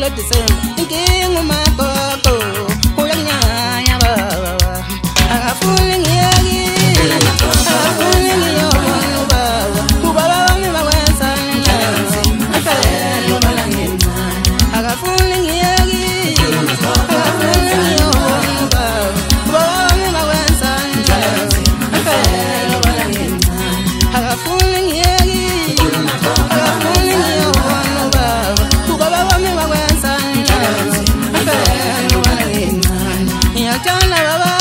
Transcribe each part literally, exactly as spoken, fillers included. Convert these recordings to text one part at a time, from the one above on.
December inkinga umakoko uyanyanya baba akafuni ngiyaki akafuni ngiyobona baba ubaba wami bakwenza njani akafuni malangeni akafuni ngiyaki akafuni ngiyobona baba ubaba wami bakwenza njani akafuni malangeni akafuni ngiyaki akafuni ngiyobona baba ubaba wami bakwenza njani akafuni malangeni ngiyatshana baba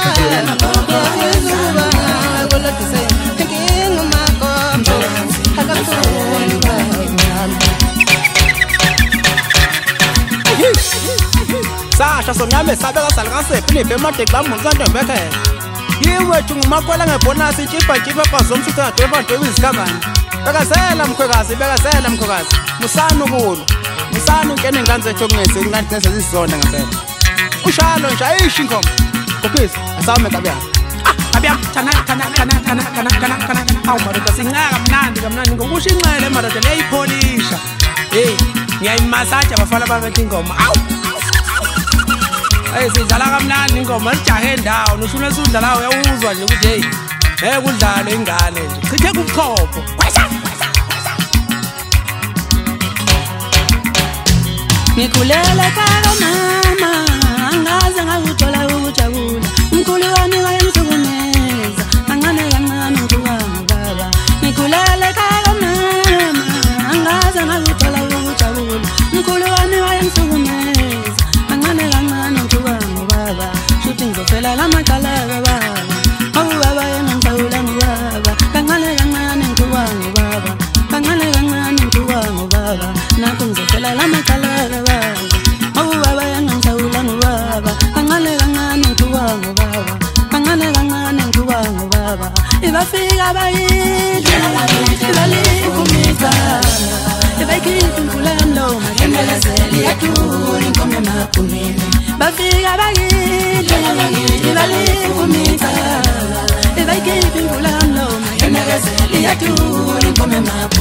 Sasha somnyame sabeka salakasephi nibhemade klambuza ntombeke yiwe tungumakwela ngebonus ichipa chipa bazomsutha ngadweva ndwevi izikhamani bekazela mkhwekazi bekazela mkhwekazi musana ukulu musana ungene ngane ethongese ngani nese zizonda ngempela ushalo nje ayishi inkomo kuphisa asawume kabiyana abiyam thana thana thana thana thana thana thana awu madoda sincaka mnandi kamnandi ngokusho inxele madoda leyipholisha hey ngiyayimasaja abafana babethe ingoma awu hey sidlala kamnandi ingoma sijahe endawo noshuna esudlalayo uyawuzwa nje ukuthi hey hey kudlalo ingane nje chithe kubuchopho ngikulela kaka mama angaze ngakuthola ukujabula umkhulu wami wayemhlukumeza kancane kancane ngikuwanga baba ngikulela kaka mama angaze ngakuthola ukujabula umkhulu wami wayemhlukumeza kancane kancane ngikuwanga baba shuthi ngizofela lamacala baba awu baba yengangithawula ngibaba kancane kancane ngikuwanga baba kancane kancane ngikuwanga baba nakho ngizofela lamacala baba awu baba yengangithawula ngibaba kancane kancane ngikuwanga baba kancane kancane ngikuwanga baba ibafika bayidla ibalikumisa ibayikhipha imvula yamloma ngemelezeli yakhula inkomo emaphumeni bafika bayidla ibalikumisa ibayikhipha imvula yamloma ngemelezeli yakhula inkomo emaphumeni